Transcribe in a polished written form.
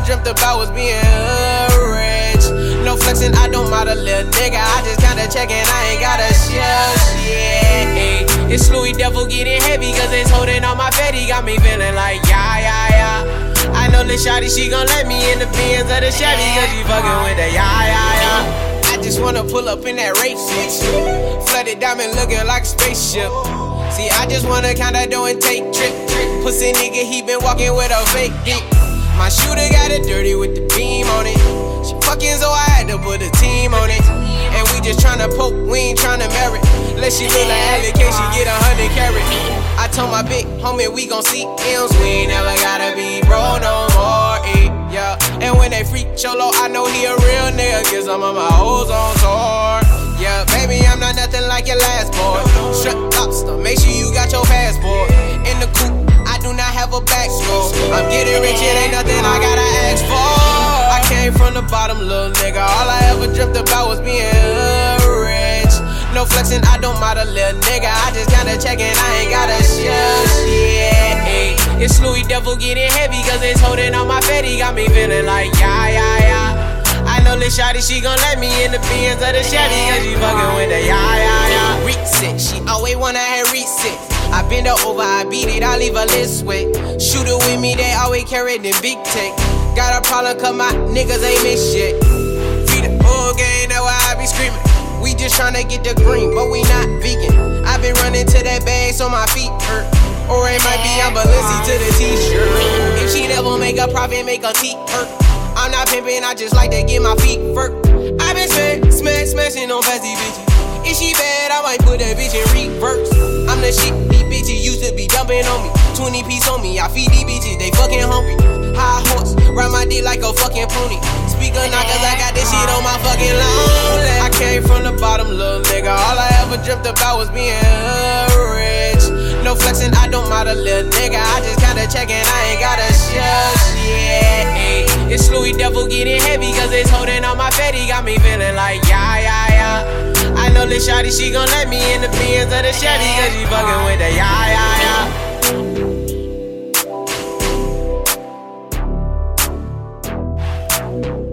dreamt about was being rich. No flexing, I don't mind a little nigga. I just kinda checking, I ain't got a shit. It's Louis Devil getting heavy, cause it's holding on my fatty. Got me feeling like, yeah. I know this shawty, she gon' let me in the Benz of the Chevy, cause she fucking with the yeah. I just wanna pull up in that race 6. Flooded diamond looking like a spaceship. See, I just wanna kinda do and take trip. Pussy nigga, he been walking with a fake dick. My shooter got it dirty with the beam on it. She fucking so I had to put a team on it. And we just tryna poke, we ain't tryna merit. Let she look like allocation, get 100 carat. I told my big homie we gon' see M's. We ain't never gotta be bro no more, yeah. And when they freak Cholo, I know he a real nigga, cause some of my hoes on tour. Yeah, baby, I'm not nothing like your last boy. Shut lobster, make sure you got your passport. In the coupe, I do not have a back score. I'm getting rich, it ain't nothing I gotta ask for. I came from the bottom, little nigga. All I ever dreamt about was being rich. No flexing, I don't mind a little nigga. I just kinda checking, I ain't got a shit. It's Louis Devil getting heavy, cause it's holding on my fatty. Got me feeling like, yeah. I know this shawty, she gon' let me in the Benz of the Chevy, cause she fucking with the yeah. Reset, she always wanna have reset. I bend her over, I beat it, I leave her list with. Shooter with me, they always carry the big tech. Got a problem, cause my niggas ain't miss shit. Feed the whole game, that's why I be screaming. We just tryna get the green, but we not vegan. I been running to that bag so my feet hurt. Or it might be I'm Balenci to the t-shirt. If she never make a profit, make her teeth hurt. I'm not pimping, I just like to get my feet hurt. I been smashing on fancy bitches. If she bad, I might put that bitch in reverse. I'm the shit, these bitches used to be dumping on me. 20 piece on me, I feed these bitches, they fucking hungry. High horse, ride my dick like a fucking pony. Speaker knockers, I got this shit on my fucking lawn. I came from the bottom, little nigga. All I ever dreamt about was being rich. No flexing, I don't mind a little nigga. I just kinda checking, I ain't got a shit. It's Louis Devil getting heavy, cause it's holding on my fatty. Got me feeling like, yeah. I know this shawty, she gon' let me in the Benz of the Chevy, cause she fucking with the yeah.